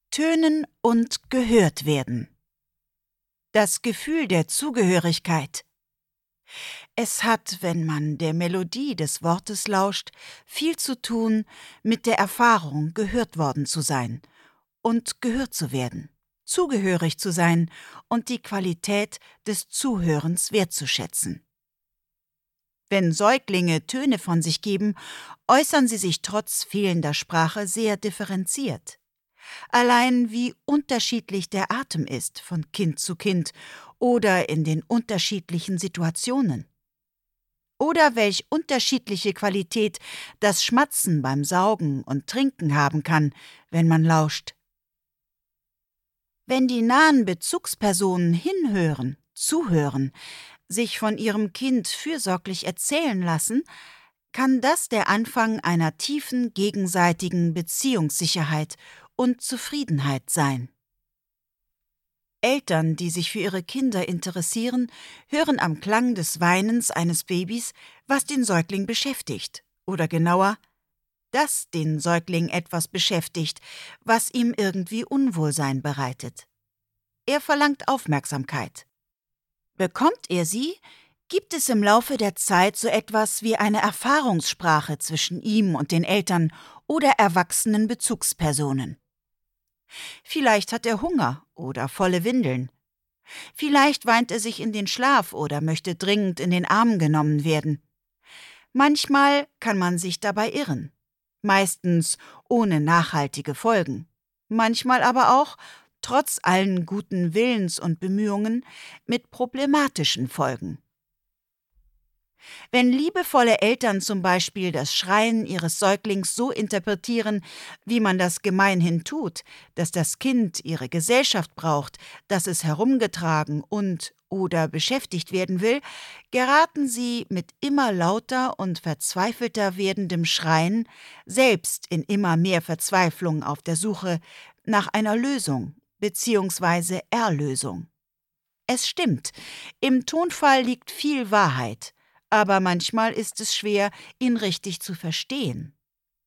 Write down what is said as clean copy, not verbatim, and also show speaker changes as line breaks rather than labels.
Tönen und gehört werden. Das Gefühl der Zugehörigkeit. Es hat, wenn man der Melodie des Wortes lauscht, viel zu tun mit der Erfahrung, gehört worden zu sein und gehört zu werden, zugehörig zu sein und die Qualität des Zuhörens wertzuschätzen. Wenn Säuglinge Töne von sich geben, äußern sie sich trotz fehlender Sprache sehr differenziert. Allein wie unterschiedlich der Atem ist von Kind zu Kind oder in den unterschiedlichen Situationen. Oder welch unterschiedliche Qualität das Schmatzen beim Saugen und Trinken haben kann, wenn man lauscht. Wenn die nahen Bezugspersonen hinhören, zuhören, sich von ihrem Kind fürsorglich erzählen lassen, kann das der Anfang einer tiefen gegenseitigen Beziehungssicherheit und Zufriedenheit sein. Eltern, die sich für ihre Kinder interessieren, hören am Klang des Weinens eines Babys, was den Säugling beschäftigt, oder genauer, dass den Säugling etwas beschäftigt, was ihm irgendwie Unwohlsein bereitet. Er verlangt Aufmerksamkeit. Bekommt er sie, gibt es im Laufe der Zeit so etwas wie eine Erfahrungssprache zwischen ihm und den Eltern oder erwachsenen Bezugspersonen. Vielleicht hat er Hunger oder volle Windeln. Vielleicht weint er sich in den Schlaf oder möchte dringend in den Arm genommen werden. Manchmal kann man sich dabei irren, meistens ohne nachhaltige Folgen. Manchmal aber auch, trotz allen guten Willens und Bemühungen, mit problematischen Folgen. Wenn liebevolle Eltern zum Beispiel das Schreien ihres Säuglings so interpretieren, wie man das gemeinhin tut, dass das Kind ihre Gesellschaft braucht, dass es herumgetragen und/oder beschäftigt werden will, geraten sie mit immer lauter und verzweifelter werdendem Schreien selbst in immer mehr Verzweiflung auf der Suche nach einer Lösung bzw. Erlösung. Es stimmt, im Tonfall liegt viel Wahrheit, aber manchmal ist es schwer, ihn richtig zu verstehen.